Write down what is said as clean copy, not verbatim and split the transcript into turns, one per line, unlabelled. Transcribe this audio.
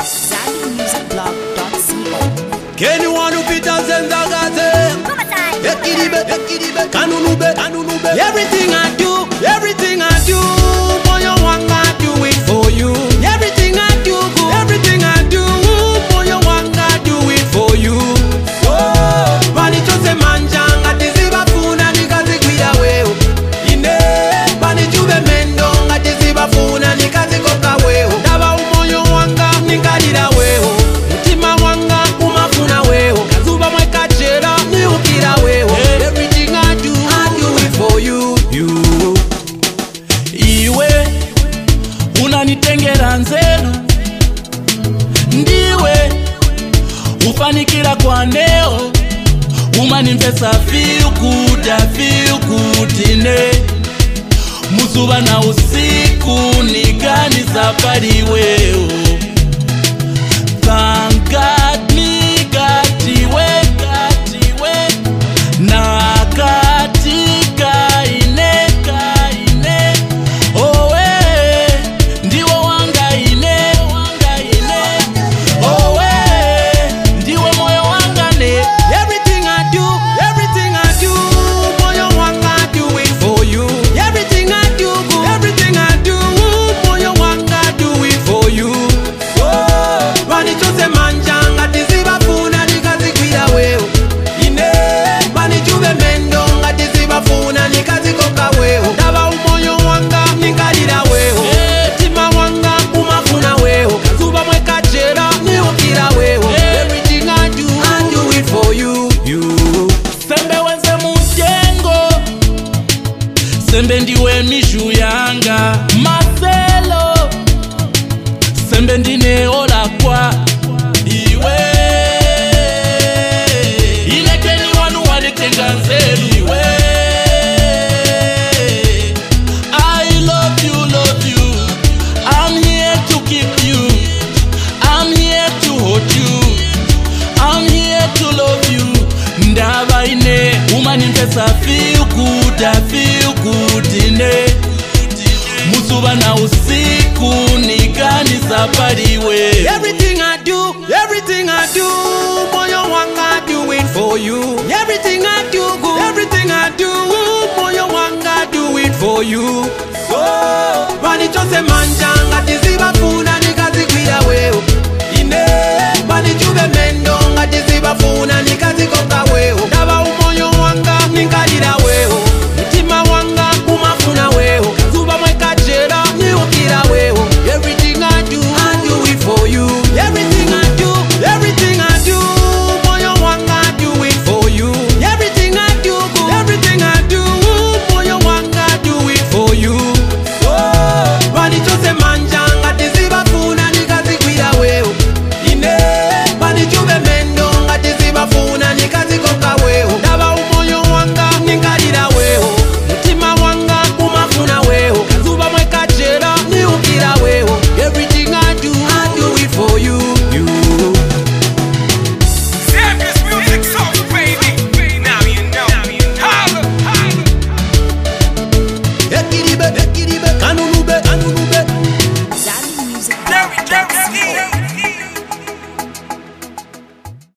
ZandyMusicBlog.co.
Can you want to fit us in the garden? Everything I do, boy, you want to do it for you. Everything I do, boy, you want to do it for you. Oh, bani chose manjanga tiziba funa nikazi kwida weo. Ine, bani chube mendonga tiziba funa nikazi koka weo. Daba umoyo wanga nikalira weo. Mutima wanga umafuna weo. Kazuba mweka chera ni ukira weo. Everything I do it for you.
Iwe unanitengera nzelu, ndiwe ufanikira kwa neo, umanimvesa feel good ine muzuba na usiku nigani safari weo. Thank God nigatiwe na katika ine owe ndiwe wanga ine owe ndiwe moyo wanga ne.
Everything I do, boy, you want to do it for you. Everything I do, boy, you want to do it for you. Oh, bani chose manjanga tiziba funa nikazi kwida weo. Ine, bani chube mendonga tiziba funa nikazi koka weo. Daba umoyo wanga nikalira weo. Tima wanga umafuna weo. Kazuba mweka chera ni ukira weo. Everything I do it for you.
Sembe wenze mujengo, sembe ndiwe mishu yanga maselo, sembe ndine ola kwa iwe ilekeni wanu walitenga nzelu iwe. I love you, I'm here to keep you, I'm here to hold you, I'm here to love you. Ndaba ine umanimvesa feel good ine muzuba na usiku nigani safari we.
Everything I do, boy, you want to do it for you. Everything I do, boy, you want to do it for you. So, bani chose manjanga tiziba funa